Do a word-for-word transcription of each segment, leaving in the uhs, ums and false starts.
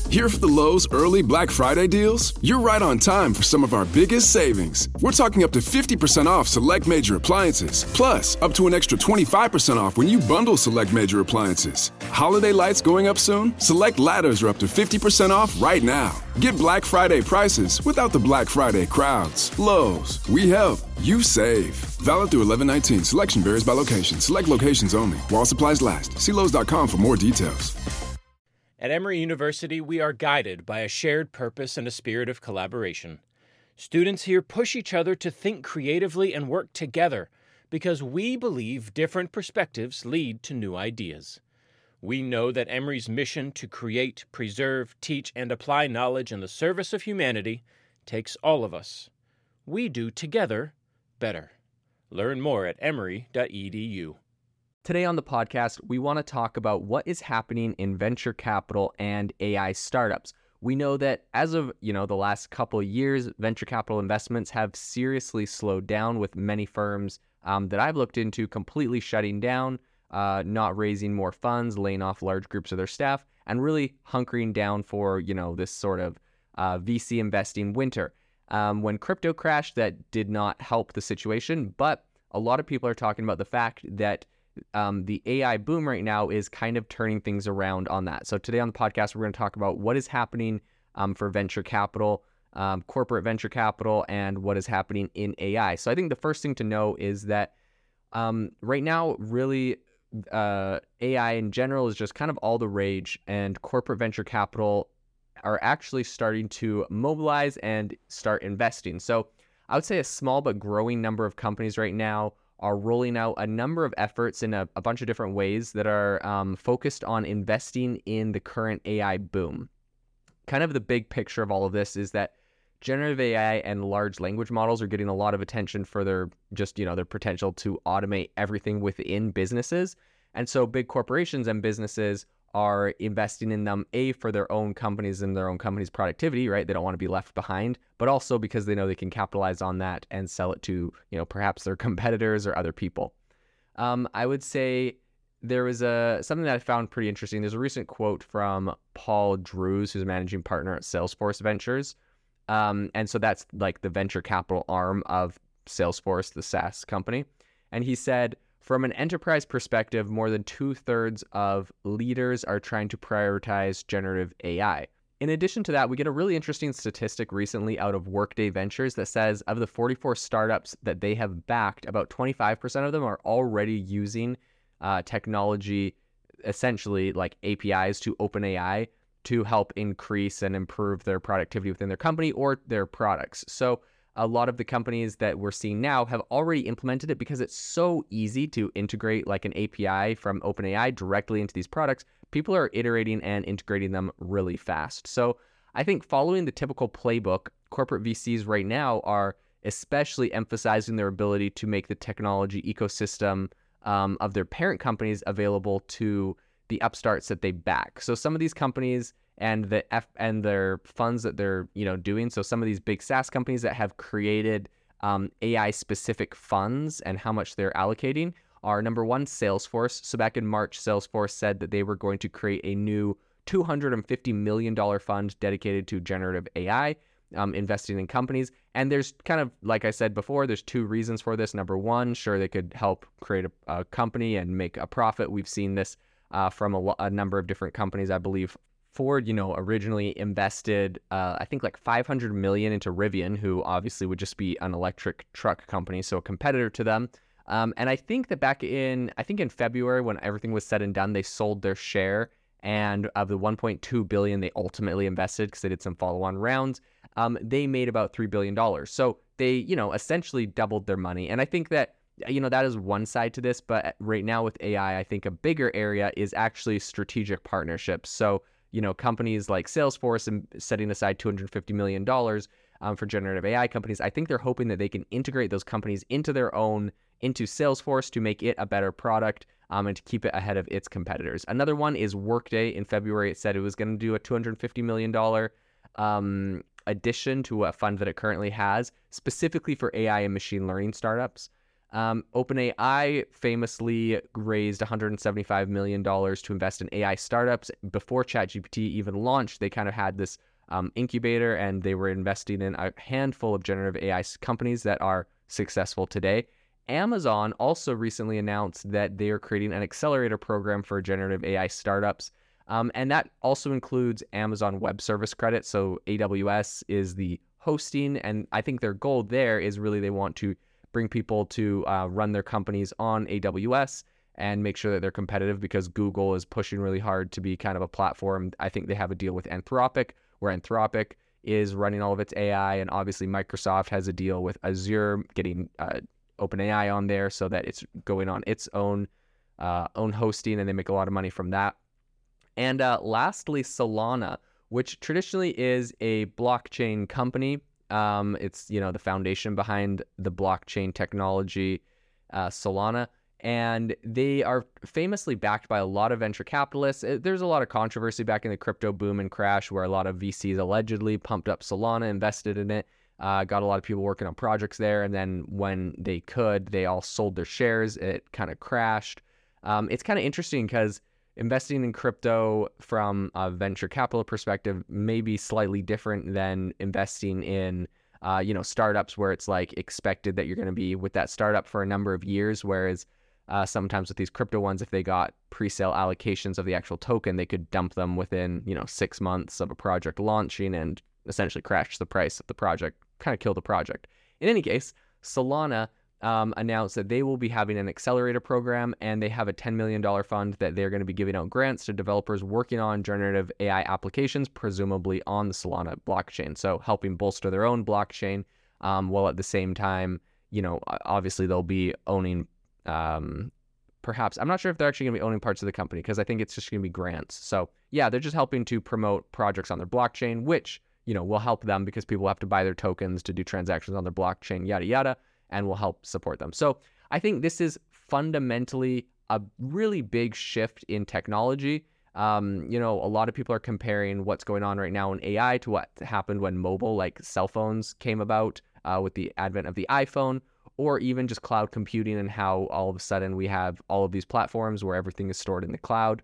Here for the Lowe's early Black Friday deals? You're right on time for some of our biggest savings. We're talking up to fifty percent off select major appliances, plus up to an extra twenty-five percent off when you bundle select major appliances. Holiday lights going up soon? Select ladders are up to fifty percent off right now. Get Black Friday prices without the Black Friday crowds. Lowe's, we help, you save. Valid through eleven nineteen. Selection varies by location. Select locations only. While supplies last. See Lowe's dot com for more details. At Emory University, we are guided by a shared purpose and a spirit of collaboration. Students here push each other to think creatively and work together because we believe different perspectives lead to new ideas. We know that Emory's mission to create, preserve, teach, and apply knowledge in the service of humanity takes all of us. We do together better. Learn more at emory dot e d u. Today on the podcast, we want to talk about what is happening in venture capital and A I startups. We know that as of, you know, the last couple of years, venture capital investments have seriously slowed down, with many firms um, that I've looked into completely shutting down, uh, not raising more funds, laying off large groups of their staff, and really hunkering down for, you know, this sort of uh, V C investing winter. Um, when crypto crashed, that did not help the situation, but a lot of people are talking about the fact that Um, the A I boom right now is kind of turning things around on that. So today on the podcast, we're going to talk about what is happening um, for venture capital, um, corporate venture capital, and what is happening in A I. So I think the first thing to know is that um, right now, really, uh, A I in general is just kind of all the rage, and corporate venture capital are actually starting to mobilize and start investing. So I would say a small but growing number of companies right now are rolling out a number of efforts in a, a bunch of different ways that are um, focused on investing in the current A I boom. Kind of the big picture of all of this is that generative A I and large language models are getting a lot of attention for their just, you know, their potential to automate everything within businesses. And so big corporations and businesses are investing in them, A, for their own companies and their own company's productivity, right? They don't want to be left behind, but also because they know they can capitalize on that and sell it to, you know, perhaps their competitors or other people. Um, I would say there was a something that I found pretty interesting. There's a recent quote from Paul Drews, who's a managing partner at Salesforce Ventures. Um, and so that's like the venture capital arm of Salesforce, the SaaS company. And he said, from an enterprise perspective, more than two-thirds of leaders are trying to prioritize generative A I. In addition to that, we get a really interesting statistic recently out of Workday Ventures that says of the forty-four startups that they have backed, about twenty-five percent of them are already using uh, technology, essentially like A P Is to OpenAI, to help increase and improve their productivity within their company or their products. So a lot of the companies that we're seeing now have already implemented it because it's so easy to integrate like an A P I from OpenAI directly into these products. People are iterating and integrating them really fast. So I think following the typical playbook, corporate V Cs right now are especially emphasizing their ability to make the technology ecosystem um, of their parent companies available to the upstarts that they back. So some of these companies and the F and their funds that they're, you know, doing. So some of these big SaaS companies that have created um, A I specific funds and how much they're allocating are number one, Salesforce. So back in March, Salesforce said that they were going to create a new two hundred fifty million dollars fund dedicated to generative A I, um, investing in companies. And there's kind of, like I said before, there's two reasons for this. Number one, sure, they could help create a, a company and make a profit. We've seen this uh, from a, a number of different companies. I believe Ford, you know, originally invested, uh, I think like five hundred million into Rivian, who obviously would just be an electric truck company, so a competitor to them. Um, and I think that back in, I think in February, when everything was said and done, they sold their share, and of the one point two billion dollars they ultimately invested because they did some follow-on rounds, um, they made about three billion dollars. So they, you know, essentially doubled their money. And I think that, you know, that is one side to this, but right now with A I, I think a bigger area is actually strategic partnerships. So you know, companies like Salesforce and setting aside two hundred fifty million dollars um, for generative A I companies, I think they're hoping that they can integrate those companies into their own, into Salesforce to make it a better product um, and to keep it ahead of its competitors. Another one is Workday. In February, it said it was going to do a two hundred fifty million dollars um, addition to a fund that it currently has, specifically for A I and machine learning startups. Um, OpenAI famously raised one hundred seventy-five million dollars to invest in A I startups. Before ChatGPT even launched, they kind of had this um, incubator, and they were investing in a handful of generative A I companies that are successful today. Amazon also recently announced that they are creating an accelerator program for generative A I startups. Um, and that also includes Amazon Web Service credit. So A W S is the hosting, and I think their goal there is really they want to bring people to uh, run their companies on A W S and make sure that they're competitive, because Google is pushing really hard to be kind of a platform. I think they have a deal with Anthropic, where Anthropic is running all of its A I, and obviously Microsoft has a deal with Azure, getting uh, OpenAI on there so that it's going on its own uh, own hosting, and they make a lot of money from that. And uh, lastly, Solana, which traditionally is a blockchain company. Um, it's, you know, the foundation behind the blockchain technology, uh, Solana. And they are famously backed by a lot of venture capitalists. There's a lot of controversy back in the crypto boom and crash where a lot of V Cs allegedly pumped up Solana, invested in it, uh, got a lot of people working on projects there. And then when they could, they all sold their shares. It kind of crashed. Um, it's kind of interesting because investing in crypto from a venture capital perspective may be slightly different than investing in, uh, you know, startups where it's like expected that you're going to be with that startup for a number of years. Whereas uh, sometimes with these crypto ones, if they got pre-sale allocations of the actual token, they could dump them within, you know, six months of a project launching and essentially crash the price of the project, kind of kill the project. In any case, Solana Um, announced that they will be having an accelerator program, and they have a ten million dollars fund that they're going to be giving out grants to developers working on generative A I applications, presumably on the Solana blockchain. So helping bolster their own blockchain, um, while at the same time, you know, obviously they'll be owning, um, perhaps, I'm not sure if they're actually going to be owning parts of the company, because I think it's just going to be grants. So yeah, they're just helping to promote projects on their blockchain, which, you know, will help them because people have to buy their tokens to do transactions on their blockchain, yada, yada, and will help support them. So I think this is fundamentally a really big shift in technology. Um, you know, a lot of people are comparing what's going on right now in A I to what happened when mobile, like cell phones, came about uh, with the advent of the iPhone, or even just cloud computing and how all of a sudden we have all of these platforms where everything is stored in the cloud.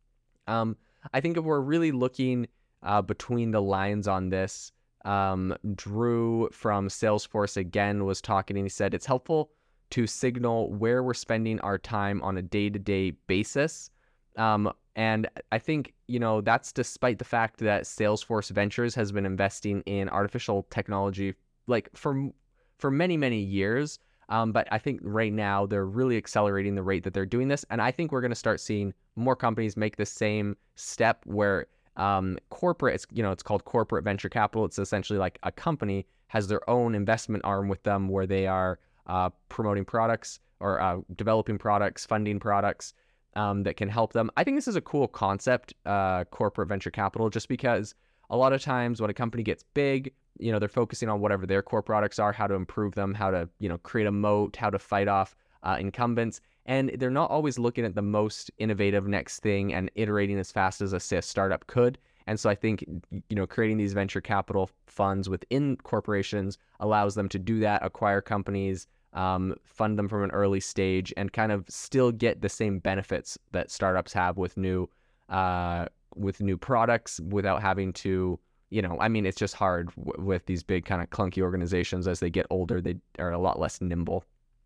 Um, I think if we're really looking uh, between the lines on this, Um, Drew from Salesforce again was talking, and he said it's helpful to signal where we're spending our time on a day-to-day basis. Um, and I think, you know, that's despite the fact that Salesforce Ventures has been investing in artificial technology like for for many, many years. Um, but I think right now they're really accelerating the rate that they're doing this. And I think we're going to start seeing more companies make the same step where Um, corporate, it's, you know, it's called corporate venture capital. It's essentially like a company has their own investment arm with them where they are uh, promoting products or uh, developing products, funding products um, that can help them. I think this is a cool concept, uh, corporate venture capital, just because a lot of times when a company gets big, you know, they're focusing on whatever their core products are, how to improve them, how to, you know, create a moat, how to fight off uh, incumbents. And they're not always looking at the most innovative next thing and iterating as fast as a, say, a startup could. And so I think, you know, creating these venture capital funds within corporations allows them to do that, acquire companies, um, fund them from an early stage, and kind of still get the same benefits that startups have with new, uh, with new products without having to, you know, I mean, it's just hard w- with these big kind of clunky organizations. As they get older, they are a lot less nimble.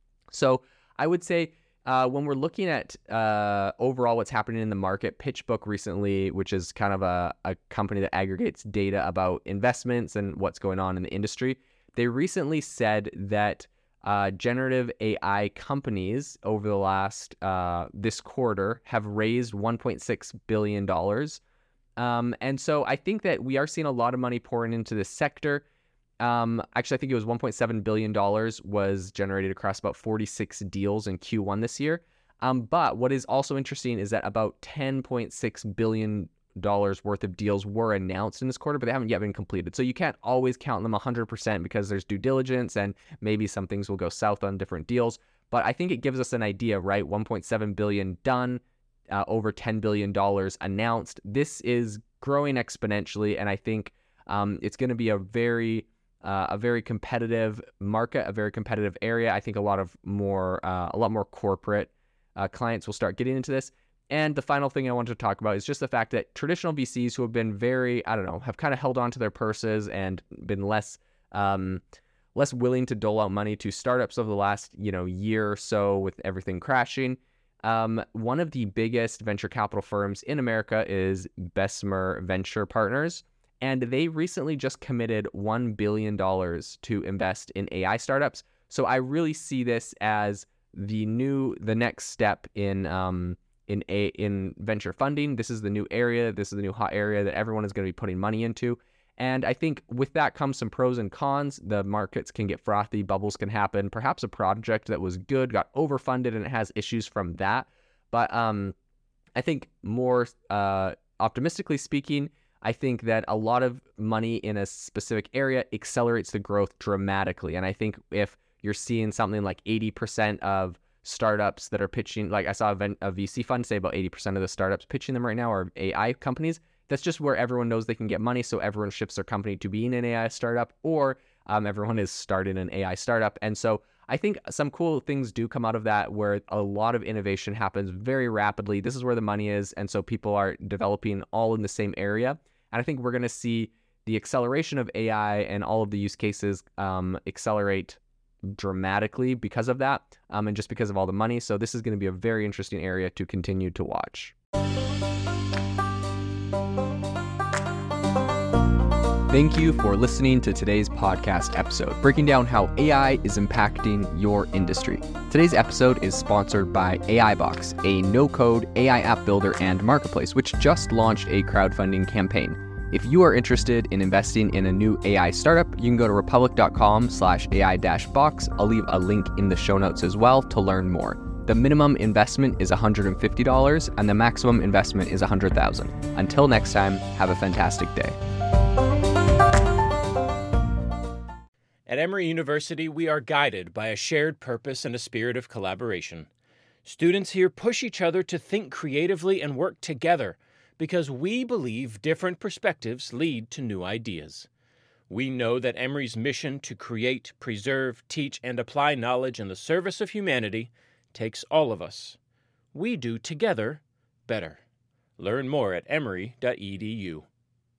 So I would say, Uh, when we're looking at uh, overall what's happening in the market, PitchBook recently, which is kind of a, a company that aggregates data about investments and what's going on in the industry, they recently said that uh, generative A I companies over the last, uh, this quarter, have raised one point six billion dollars. Um, and so I think that we are seeing a lot of money pouring into this sector. Um, actually, I think it was one point seven billion dollars was generated across about forty-six deals in Q one this year. Um, but what is also interesting is that about ten point six billion dollars worth of deals were announced in this quarter, but they haven't yet been completed. So you can't always count them one hundred percent because there's due diligence and maybe some things will go south on different deals. But I think it gives us an idea, right? one point seven billion dollars done, uh, over ten billion dollars announced. This is growing exponentially, and I think um, it's going to be a very uh, a very competitive market, a very competitive area. I think a lot of more, uh, a lot more corporate uh, clients will start getting into this. And the final thing I wanted to talk about is just the fact that traditional V Cs who have been very, I don't know, have kind of held on to their purses and been less, um, less willing to dole out money to startups over the last, you know, year or so with everything crashing. Um, one of the biggest venture capital firms in America is Bessemer Venture Partners, and they recently just committed one billion dollars to invest in A I startups. So I really see this as the new, the next step in, um, in a in venture funding. This is the new area. This is the new hot area that everyone is going to be putting money into. And I think with that comes some pros and cons. The markets can get frothy, bubbles can happen. Perhaps a project that was good got overfunded and it has issues from that. But um, I think more uh, optimistically speaking, I think that a lot of money in a specific area accelerates the growth dramatically. And I think if you're seeing something like eighty percent of startups that are pitching, like I saw a, a V C fund say about eighty percent of the startups pitching them right now are A I companies. That's just where everyone knows they can get money, so everyone shifts their company to being an A I startup, or um, everyone is starting an A I startup. And so I think some cool things do come out of that, where a lot of innovation happens very rapidly. This is where the money is, and so people are developing all in the same area. And I think we're going to see the acceleration of A I and all of the use cases um, accelerate dramatically because of that, um, and just because of all the money. So this is going to be a very interesting area to continue to watch. Thank you for listening to today's podcast episode, breaking down how A I is impacting your industry. Today's episode is sponsored by AIbox, a no-code A I app builder and marketplace, which just launched a crowdfunding campaign. If you are interested in investing in a new A I startup, you can go to republic.com slash AI dash box. I'll leave a link in the show notes as well to learn more. The minimum investment is one hundred fifty dollars and the maximum investment is one hundred thousand dollars. Until next time, have a fantastic day. At Emory University, we are guided by a shared purpose and a spirit of collaboration. Students here push each other to think creatively and work together because we believe different perspectives lead to new ideas. We know that Emory's mission to create, preserve, teach, and apply knowledge in the service of humanity takes all of us. We do together better. Learn more at emory dot e d u.